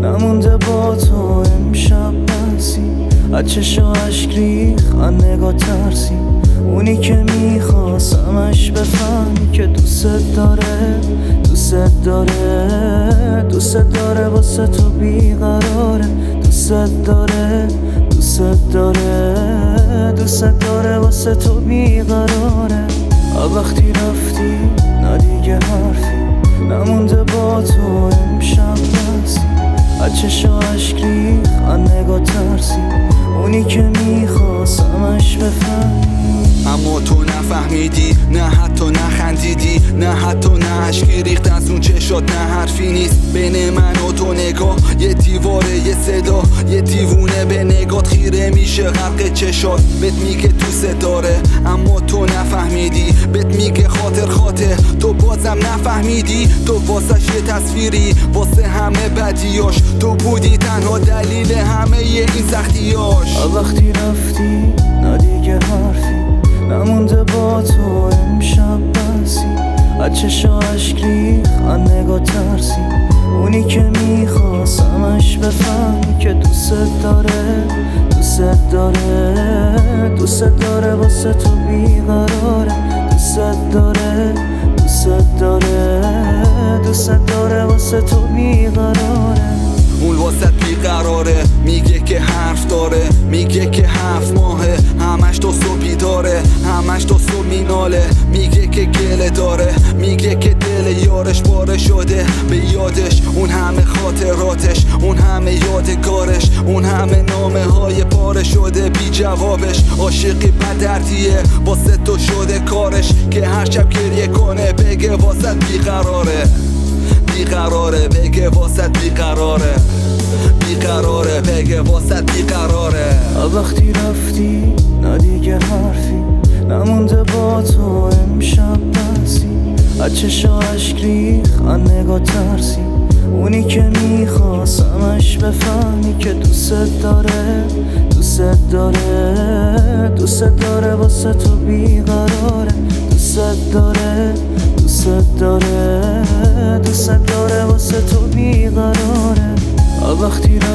نمونده با تو امشب بسی، از چشم اشک ریخ از نگاه ترسی. اونی که میخواستمش بفهمی که دوست داره، دوست داره، دوست داره، واسه تو بیقراره. دوست داره، دوست داره، دوست داره، واسه تو بیقراره. وقتی رفتی نه دیگه حرفی نمونده با تو امشب بسی، از چشم اشک ریخ از نگاه ترسی. اونی که میخواستمش بفهمی اما تو نفهمیدی، نه حتی نخندیدی، نه حتی نه اشکی ریخت از اون چشات، نه حرفی نیست بین من و تو. نگاه یه دیواره، یه صدا، یه دیوونه به نگات خیره میشه غرق چشات. بهت میگه دوست داره اما تو نفهمیدی، بهت میگه خاطر تو بازم نفهمیدی. تو واسش یه تصویری، واسه همه بدیاش تو بودی تنها دلیل همه این سختیاش. وقتی رفتی نه دیگه حرفی نمونده با تو امشب بسی، از چشم اشک ریخ از نگاه ترسی. اونی که میخواستمش بفهمی که دوست داره، دوست داره، دوست داره، واسه تو بیقراره. دوست داره، دوست داره، دوست داره، واسه تو بیقراره. اون واسه بیقراره، میگه که حرف داره، میگه که 7 ماهه همش تو صبحی داره، همش تو صبح میناله. میگه که گله داره، میگه که دل یارش باره شده به یادش. اون همه خاطراتش، اون همه یادگارش، اون همه نامه های پاره شده بی جوابش. عاشقی بدردیه واسه تو شده کارش، که هر شب گریه کنه بگه واسه بیقراره، بیقراره، بگه واسه بیقراره، بیقراره، بگه واسه بیقراره. وقتی رفتی نه دیگه حرفی نمونده با تو امشب بسی، از چشم اشک ریخ از نگاه ترسی. اونی که میخواستمش بفهمی که دوست داره، دوست داره، دوست داره، واسه تو بیقراره. دوست داره، دوست داره، دوست داره، واسه تو بیقراره. وقتی